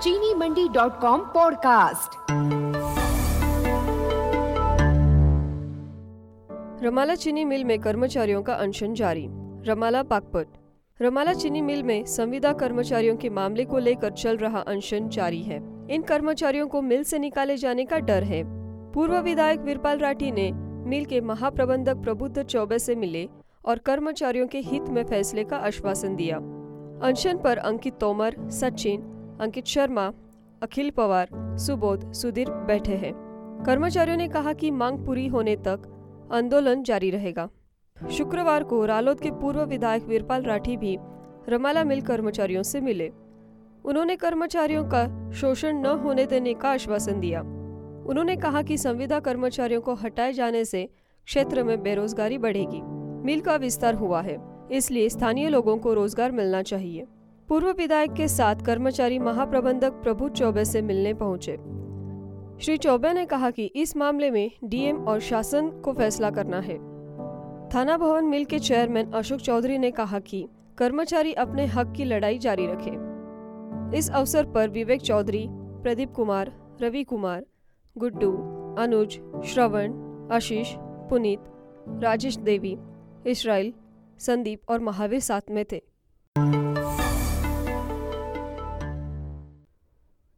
चीनीमंडी.com podcast. Ramala चीनी मिल में कर्मचारियों का अनशन जारी। रमाला बागपत। रमाला चीनी मिल में संविदा कर्मचारियों के मामले को लेकर चल रहा अनशन जारी है। इन कर्मचारियों को मिल से निकाले जाने का डर है। पूर्व विधायक वीरपाल राठी ने मिल के महाप्रबंधक प्रबुद्ध चौबे से मिले और कर्मचारियों के हित में फैसले का आश्वासन दिया। अनशन पर अंकित तोमर, सचिन, अंकित शर्मा, अखिल पवार, सुबोध, सुधीर बैठे हैं। कर्मचारियों ने कहा कि मांग पूरी होने तक आंदोलन जारी रहेगा। शुक्रवार को रालोद के पूर्व विधायक वीरपाल राठी भी रमाला मिल कर्मचारियों से मिले। उन्होंने कर्मचारियों का शोषण न होने देने का आश्वासन दिया। उन्होंने कहा कि संविदा कर्मचारियों को हटाए जाने से क्षेत्र में बेरोजगारी बढ़ेगी। मिल का विस्तार हुआ है, इसलिए स्थानीय लोगों को रोजगार मिलना चाहिए। पूर्व विधायक के साथ कर्मचारी महाप्रबंधक प्रबुद्ध चौबे से मिलने पहुंचे। श्री चौबे ने कहा कि इस मामले में डीएम और शासन को फैसला करना है। थाना भवन मिल के चेयरमैन अशोक चौधरी ने कहा कि कर्मचारी अपने हक की लड़ाई जारी रखें। इस अवसर पर विवेक चौधरी, प्रदीप कुमार, रवि कुमार, गुड्डू, अनुज, श्रवण, आशीष, पुनीत, राजेश देवी, इस्राइल, संदीप और महावीर साथ में थे।